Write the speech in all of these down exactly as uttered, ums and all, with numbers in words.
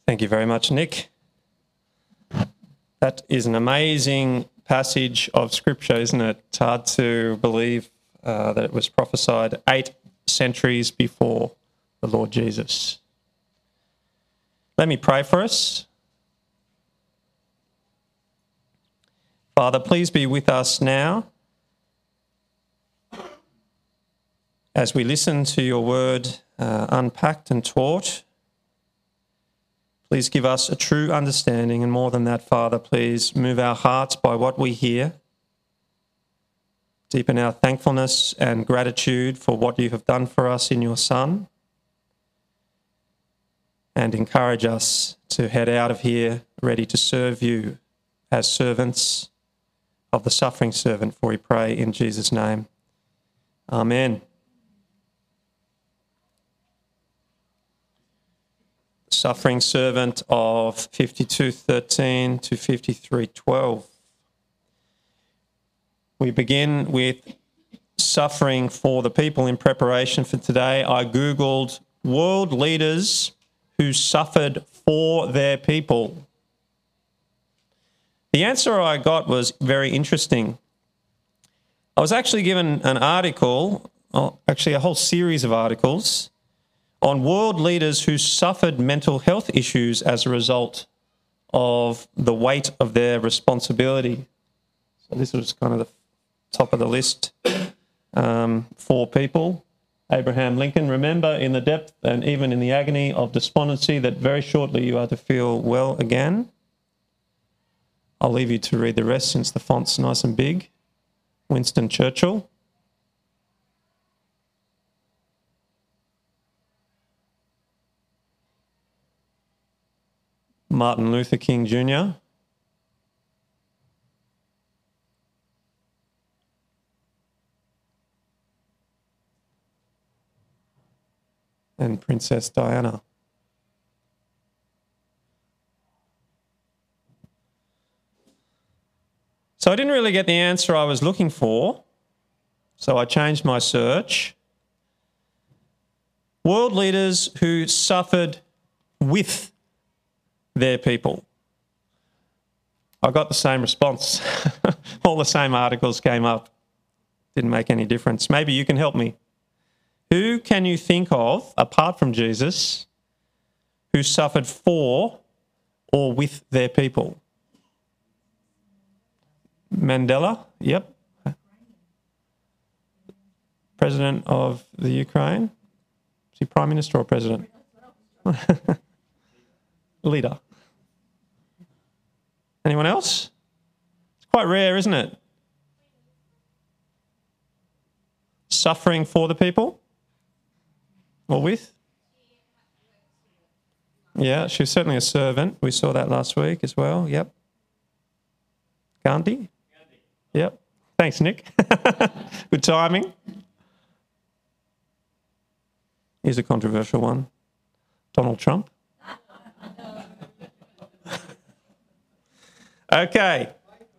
Thank you very much, Nick. That is an amazing passage of Scripture, isn't it? It's hard to believe uh, that it was prophesied eight centuries before the Lord Jesus. Let me pray for us. Father, please be with us now as we listen to your word uh, unpacked and taught. Please give us a true understanding, and more than that, Father, please move our hearts by what we hear. Deepen our thankfulness and gratitude for what you have done for us in your Son, and encourage us to head out of here ready to serve you as servants of the suffering servant, for we pray in Jesus' name. Amen. Suffering servant of fifty-two thirteen to fifty-three twelve. We begin with suffering for the people. In preparation for today, I googled world leaders who suffered for their people. The answer I got was very interesting. I was actually given an article, oh, actually a whole series of articles, on world leaders who suffered mental health issues as a result of the weight of their responsibility. So this was kind of the top of the list um, for people. Abraham Lincoln, remember in the depth and even in the agony of despondency that very shortly you are to feel well again. I'll leave you to read the rest since the font's nice and big. Winston Churchill. Martin Luther King Junior and Princess Diana. So I didn't really get the answer I was looking for, so I changed my search. World leaders who suffered with their people. I got the same response. All the same articles came up. Didn't make any difference. Maybe you can help me. Who can you think of, apart from Jesus, who suffered for or with their people? Mandela, yep. President of the Ukraine. Is he Prime Minister or President? Leader. Anyone else? It's quite rare, isn't it? Suffering for the people? Or with? Yeah, she was certainly a servant. We saw that last week as well. Yep. Gandhi? Gandhi. Yep. Thanks, Nick. Good timing. Here's a controversial one. Donald Trump. Okay.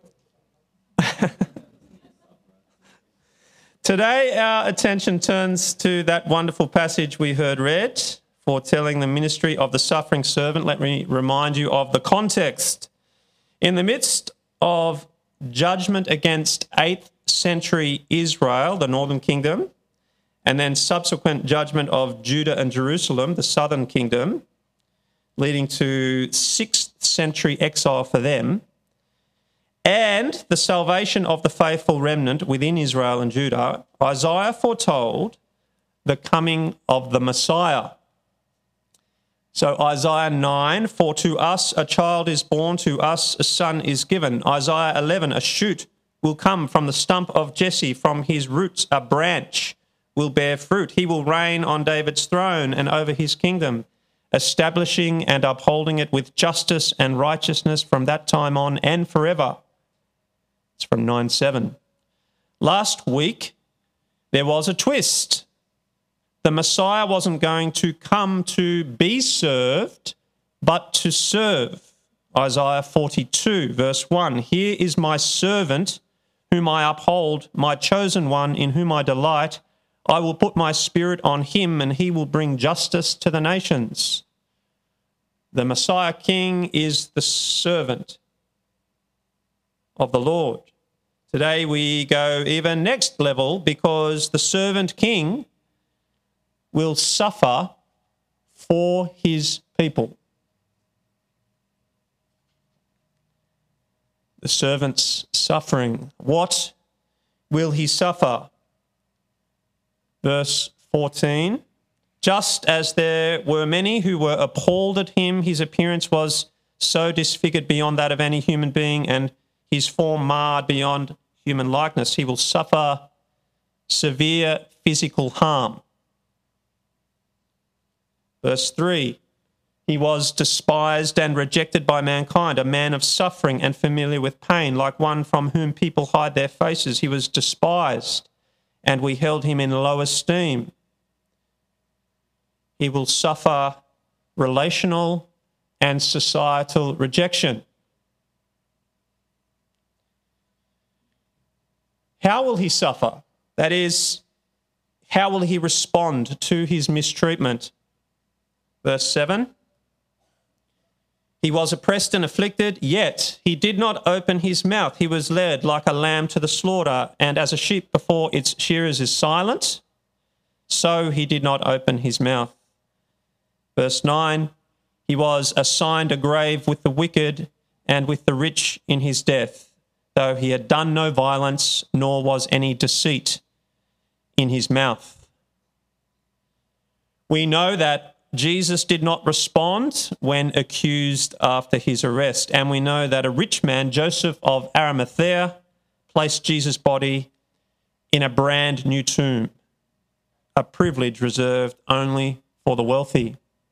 Today our attention turns to that wonderful passage we heard read, foretelling the ministry of the suffering servant. Let me remind you of the context. In the midst of judgment against eighth century Israel, the northern kingdom, and then subsequent judgment of Judah and Jerusalem, the southern kingdom, leading to sixth century exile for them, and the salvation of the faithful remnant within Israel and Judah, Isaiah foretold the coming of the Messiah. So Isaiah nine, for to us a child is born, to us a son is given. Isaiah eleven, a shoot will come from the stump of Jesse, from his roots a branch will bear fruit. He will reign on David's throne and over his kingdom, establishing and upholding it with justice and righteousness from that time on and forever. It's from nine seven. Last week, there was a twist. The Messiah wasn't going to come to be served, but to serve. Isaiah forty-two, verse one, here is my servant whom I uphold, my chosen one in whom I delight. I will put my spirit on him and he will bring justice to the nations. The Messiah King is the servant of the Lord. Today we go even next level because the servant king will suffer for his people. The servant's suffering. What will he suffer? Verse fourteen. Just as there were many who were appalled at him, his appearance was so disfigured beyond that of any human being, and his form marred beyond human likeness. He will suffer severe physical harm. Verse three, he was despised and rejected by mankind, a man of suffering and familiar with pain, like one from whom people hide their faces. He was despised, and we held him in low esteem. He will suffer relational and societal rejection. How will he suffer? That is, how will he respond to his mistreatment? Verse seven, he was oppressed and afflicted, yet he did not open his mouth. He was led like a lamb to the slaughter, and as a sheep before its shearers is silent, so he did not open his mouth. Verse nine, he was assigned a grave with the wicked and with the rich in his death, though he had done no violence, nor was any deceit in his mouth. We know that Jesus did not respond when accused after his arrest, and we know that a rich man, Joseph of Arimathea, placed Jesus' body in a brand new tomb, a privilege reserved only for the wealthy.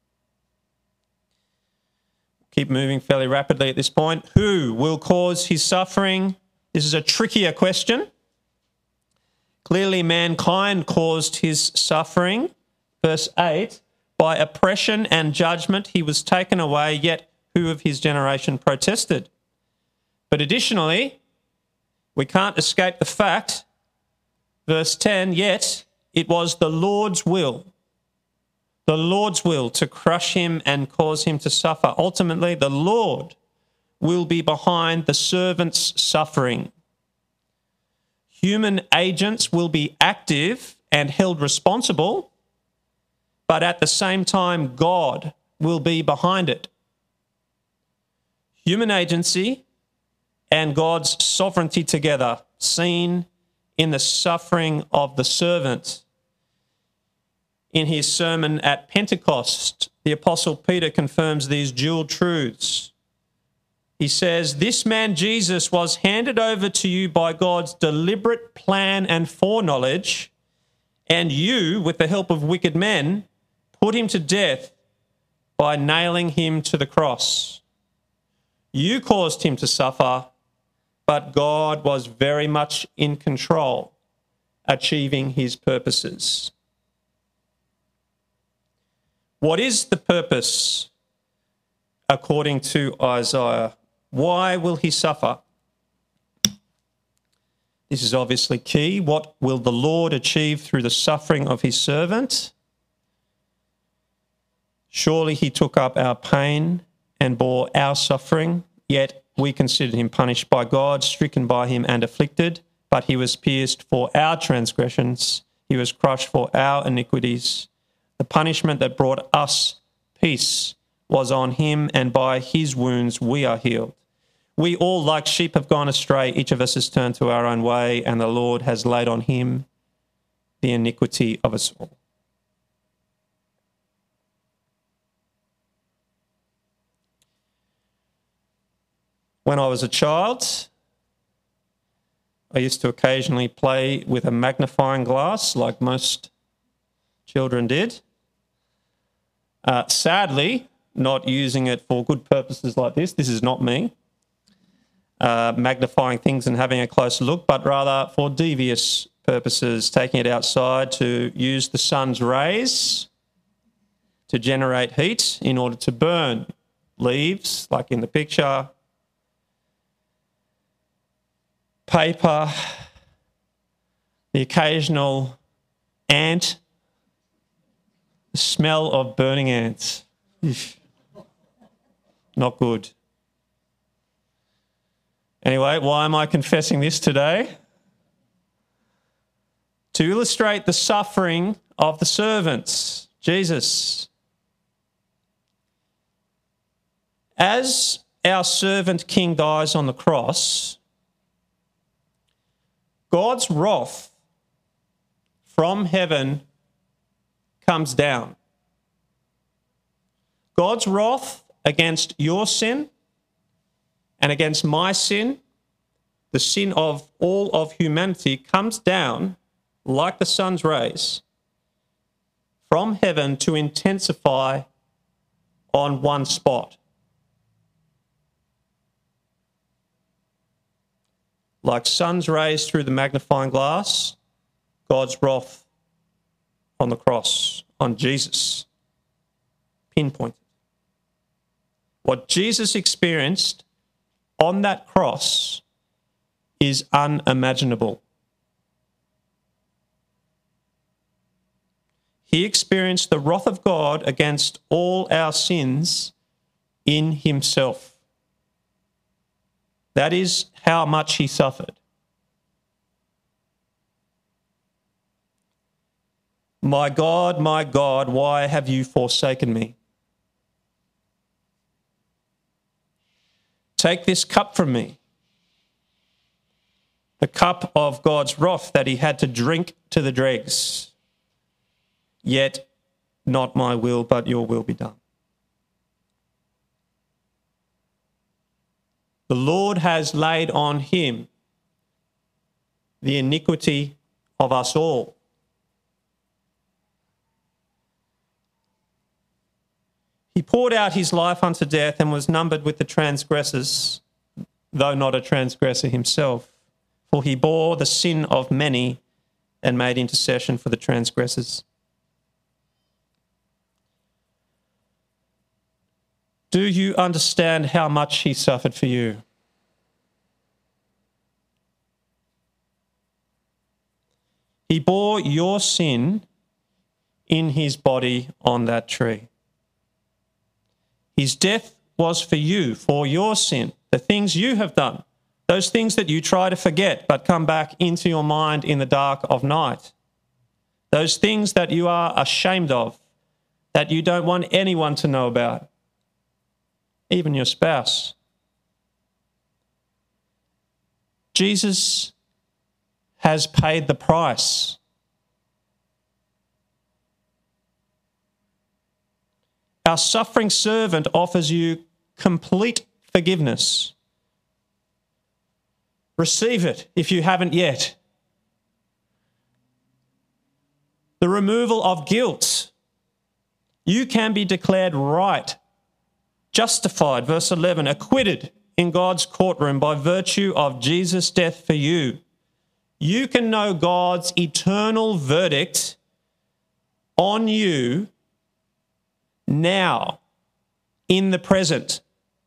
Keep moving fairly rapidly at this point. Who will cause his suffering? This is a trickier question. Clearly, mankind caused his suffering. Verse eight, by oppression and judgment he was taken away, yet who of his generation protested? But additionally, we can't escape the fact, verse ten, yet it was the Lord's will, the Lord's will to crush him and cause him to suffer. Ultimately, the Lord will be behind the servant's suffering. Human agents will be active and held responsible, but at the same time, God will be behind it. Human agency and God's sovereignty together, seen in the suffering of the servant. In his sermon at Pentecost, the Apostle Peter confirms these dual truths. He says, this man Jesus was handed over to you by God's deliberate plan and foreknowledge, and you, with the help of wicked men, put him to death by nailing him to the cross. You caused him to suffer, but God was very much in control, achieving his purposes. What is the purpose according to Isaiah? Why will he suffer? This is obviously key. What will the Lord achieve through the suffering of his servant? Surely he took up our pain and bore our suffering, yet we considered him punished by God, stricken by him and afflicted. But he was pierced for our transgressions, he was crushed for our iniquities. The punishment that brought us peace was on him, and by his wounds we are healed. We all, like sheep, have gone astray. Each of us has turned to our own way, and the Lord has laid on him the iniquity of us all. When I was a child, I used to occasionally play with a magnifying glass, like most children did. Uh, sadly, not using it for good purposes like this. This is not me uh, magnifying things and having a closer look, but rather for devious purposes, taking it outside to use the sun's rays to generate heat in order to burn leaves, like in the picture, paper, the occasional ant, the smell of burning ants. Not good. Anyway, why am I confessing this today? To illustrate the suffering of the servants, Jesus. As our servant king dies on the cross, God's wrath from heaven comes down. God's wrath against your sin and against my sin, the sin of all of humanity, comes down like the sun's rays from heaven to intensify on one spot. Like sun's rays through the magnifying glass, God's wrath on the cross, on Jesus, pinpointed. What Jesus experienced on that cross is unimaginable. He experienced the wrath of God against all our sins in himself. That is how much he suffered. My God, my God, why have you forsaken me? Take this cup from me, the cup of God's wrath that he had to drink to the dregs. Yet not my will, but your will be done. The Lord has laid on him the iniquity of us all. He poured out his life unto death and was numbered with the transgressors, though not a transgressor himself. For he bore the sin of many and made intercession for the transgressors. Do you understand how much he suffered for you? He bore your sin in his body on that tree. His death was for you, for your sin, the things you have done, those things that you try to forget but come back into your mind in the dark of night, those things that you are ashamed of, that you don't want anyone to know about, even your spouse. Jesus has paid the price. Our suffering servant offers you complete forgiveness. Receive it if you haven't yet. The removal of guilt. You can be declared right, justified, verse eleven, acquitted in God's courtroom by virtue of Jesus' death for you. You can know God's eternal verdict on you now, in the present.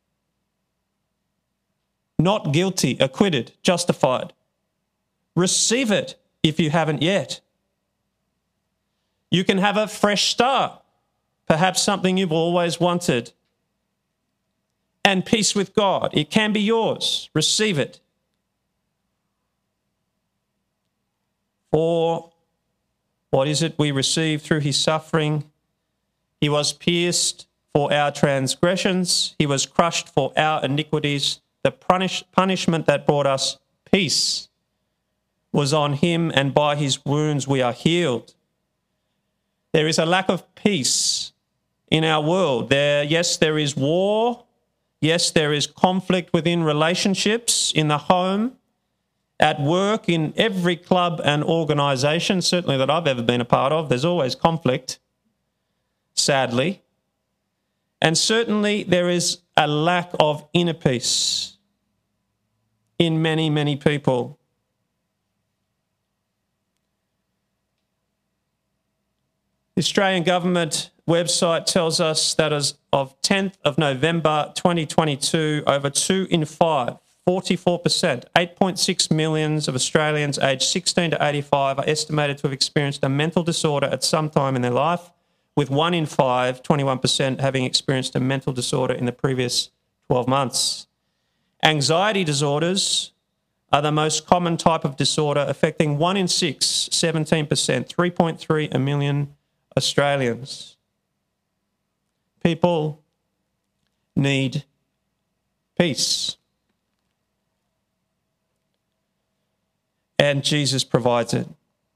Not guilty, acquitted, justified. Receive it if you haven't yet. You can have a fresh start, perhaps something you've always wanted. And peace with God. It can be yours. Receive it. For what is it we receive through his suffering? He was pierced for our transgressions. He was crushed for our iniquities. The punish, punishment that brought us peace was on him, and by his wounds we are healed. There is a lack of peace in our world. There, yes, there is war. Yes, there is conflict within relationships, in the home, at work, in every club and organisation, certainly that I've ever been a part of. There's always conflict, sadly. And certainly there is a lack of inner peace in many, many people. The Australian government website tells us that as of tenth of November twenty twenty-two, over two in five, forty-four percent, eight point six millions of Australians aged sixteen to eighty-five are estimated to have experienced a mental disorder at some time in their life, with one in five, twenty-one percent, having experienced a mental disorder in the previous twelve months. Anxiety disorders are the most common type of disorder, affecting one in six, seventeen percent, three point three a million Australians. People need peace. And Jesus provides it.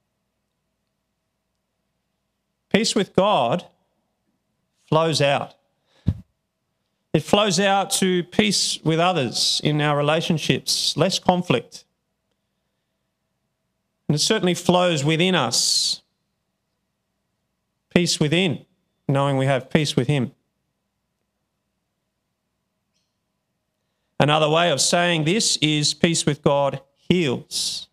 Peace with God flows out. It flows out to peace with others in our relationships, less conflict. And it certainly flows within us. Peace within, knowing we have peace with Him. Another way of saying this is peace with God heals.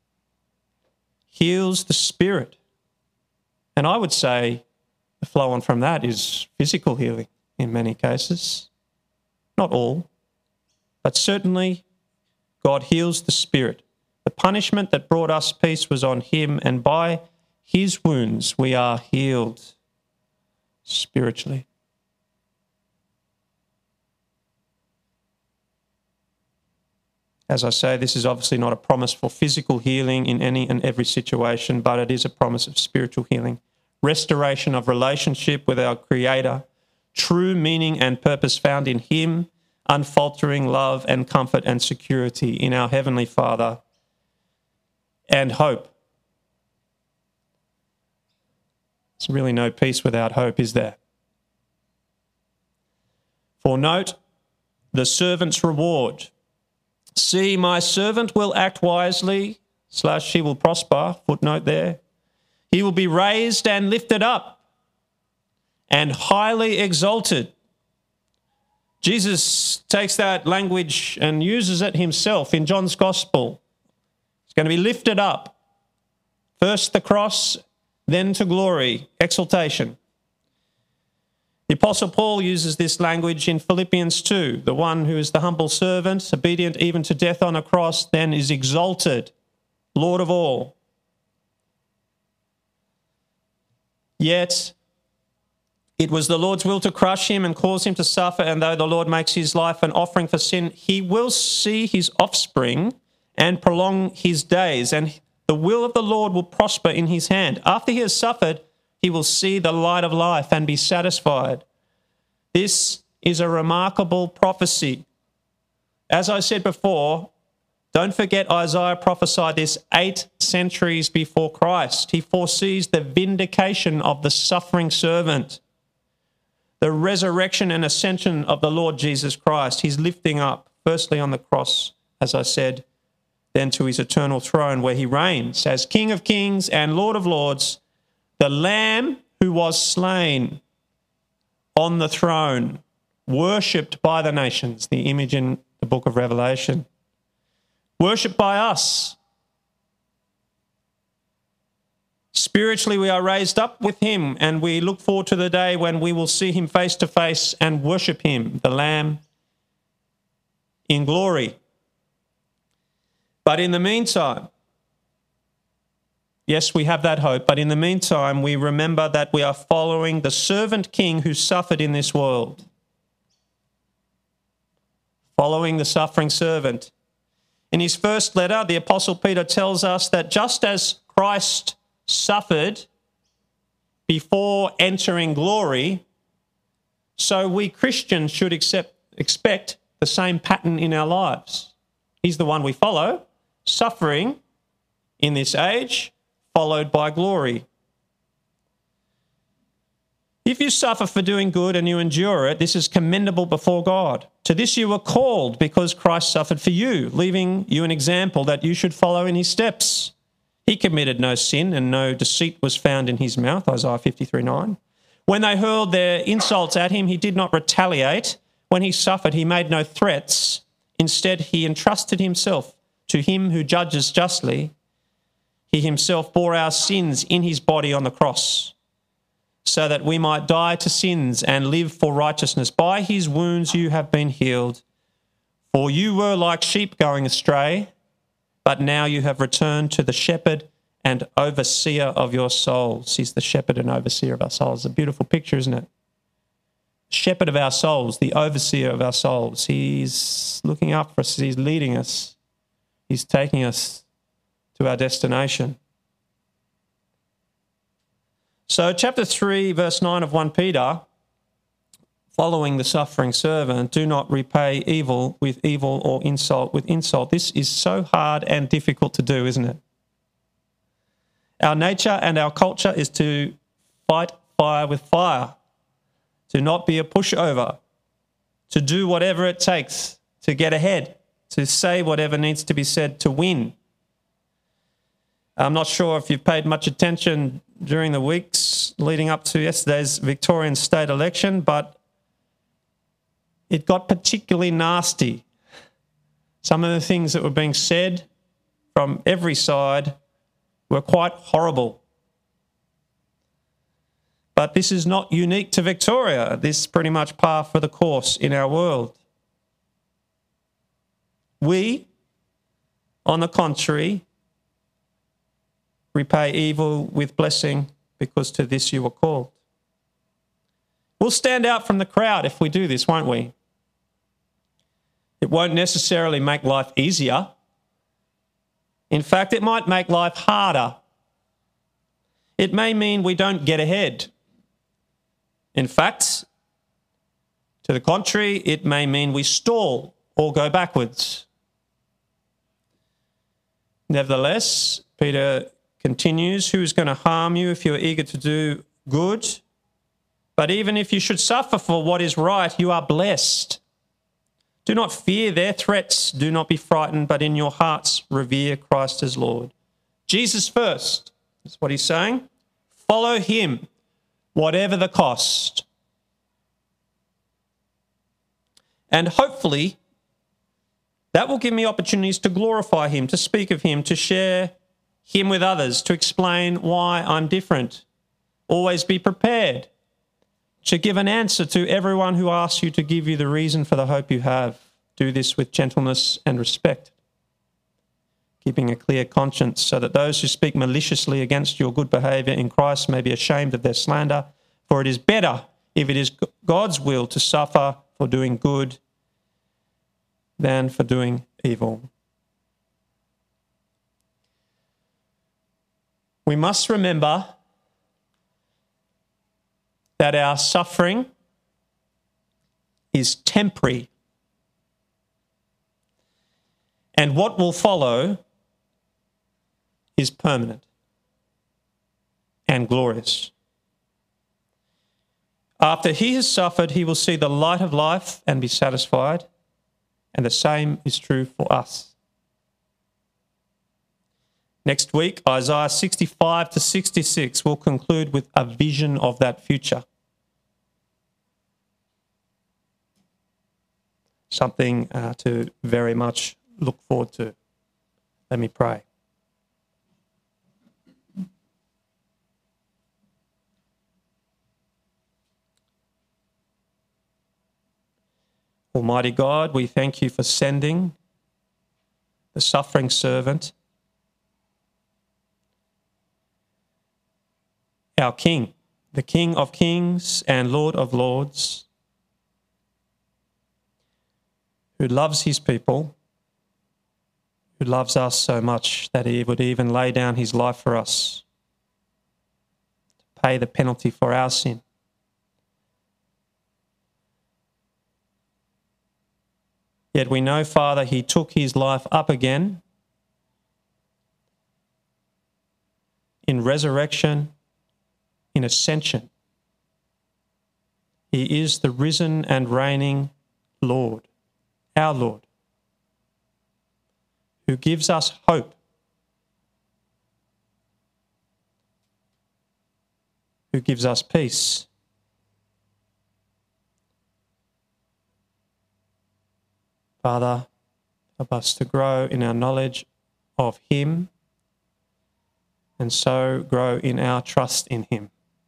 Heals the spirit. And I would say the flow on from that is physical healing in many cases. Not all, but certainly God heals the spirit. The punishment that brought us peace was on Him, and by His wounds we are healed spiritually. As I say, this is obviously not a promise for physical healing in any and every situation, but it is a promise of spiritual healing, restoration of relationship with our Creator, true meaning and purpose found in Him, unfaltering love and comfort and security in our Heavenly Father, and hope. There's really no peace without hope, is there? For note, the servant's reward. See, my servant will act wisely, slash she will prosper, footnote there. He will be raised and lifted up and highly exalted. Jesus takes that language and uses it himself in John's Gospel. He's going to be lifted up. First the cross, then to glory, exaltation. The Apostle Paul uses this language in Philippians two. The one who is the humble servant, obedient even to death on a cross, then is exalted, Lord of all. Yet it was the Lord's will to crush him and cause him to suffer, and though the Lord makes his life an offering for sin, he will see his offspring and prolong his days, and the will of the Lord will prosper in his hand. After he has suffered, he will see the light of life and be satisfied. This is a remarkable prophecy. As I said before, don't forget Isaiah prophesied this eight centuries before Christ. He foresees the vindication of the suffering servant, the resurrection and ascension of the Lord Jesus Christ. He's lifting up, firstly on the cross, as I said, then to his eternal throne where he reigns as King of kings and Lord of lords, the Lamb who was slain on the throne, worshipped by the nations, the image in the book of Revelation, worshipped by us. Spiritually, we are raised up with him, and we look forward to the day when we will see him face to face and worship him, the Lamb, in glory. But in the meantime, yes, we have that hope, but in the meantime, we remember that we are following the servant king who suffered in this world. Following the suffering servant. In his first letter, the Apostle Peter tells us that just as Christ suffered before entering glory, so we Christians should accept, expect the same pattern in our lives. He's the one we follow, suffering in this age, followed by glory. If you suffer for doing good and you endure it, this is commendable before God. To this you were called because Christ suffered for you, leaving you an example that you should follow in his steps. He committed no sin and no deceit was found in his mouth, Isaiah fifty-three nine. When they hurled their insults at him, he did not retaliate. When he suffered, he made no threats. Instead, he entrusted himself to him who judges justly. He himself bore our sins in his body on the cross, so that we might die to sins and live for righteousness. By his wounds you have been healed. For you were like sheep going astray, but now you have returned to the shepherd and overseer of your souls. He's the shepherd and overseer of our souls. A beautiful picture, isn't it? shepherd of our souls, the overseer of our souls. He's looking up for us. He's leading us. He's taking us to our destination. So chapter three, verse nine of First Peter, following the suffering servant, do not repay evil with evil or insult with insult. This is so hard and difficult to do, isn't it? Our nature and our culture is to fight fire with fire, to not be a pushover, to do whatever it takes to get ahead, to say whatever needs to be said to win. I'm not sure if you've paid much attention during the weeks leading up to yesterday's Victorian state election, but it got particularly nasty. Some of the things that were being said from every side were quite horrible. But this is not unique to Victoria. This is pretty much par for the course in our world. We, on the contrary, repay evil with blessing, because to this you were called. We'll stand out from the crowd if we do this, won't we? It won't necessarily make life easier. In fact, it might make life harder. It may mean we don't get ahead. In fact, to the contrary, it may mean we stall or go backwards. Nevertheless, Peter continues, who is going to harm you if you are eager to do good? But even if you should suffer for what is right, you are blessed. Do not fear their threats. Do not be frightened, but in your hearts revere Christ as Lord. Jesus first, that's what he's saying. Follow him, whatever the cost. And hopefully, that will give me opportunities to glorify him, to speak of him, to share him with others, to explain why I'm different. Always be prepared to give an answer to everyone who asks you to give you the reason for the hope you have. Do this with gentleness and respect, keeping a clear conscience, so that those who speak maliciously against your good behaviour in Christ may be ashamed of their slander. For it is better, if it is God's will, to suffer for doing good than for doing evil. We must remember that our suffering is temporary, and what will follow is permanent and glorious. After he has suffered, he will see the light of life and be satisfied, and the same is true for us. Next week, Isaiah sixty-five to sixty-six will conclude with a vision of that future. Something uh, to very much look forward to. Let me pray. Almighty God, we thank you for sending the suffering servant, our King, the King of kings and Lord of lords, who loves his people, who loves us so much that he would even lay down his life for us, to pay the penalty for our sin. Yet we know, Father, he took his life up again in resurrection, in ascension. He is the risen and reigning Lord, our Lord, who gives us hope, who gives us peace. Father, help us to grow in our knowledge of him, and so grow in our trust in him,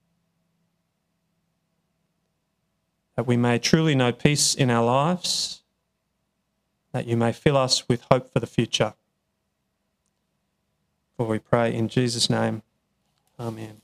that we may truly know peace in our lives, that you may fill us with hope for the future. For we pray in Jesus' name. Amen.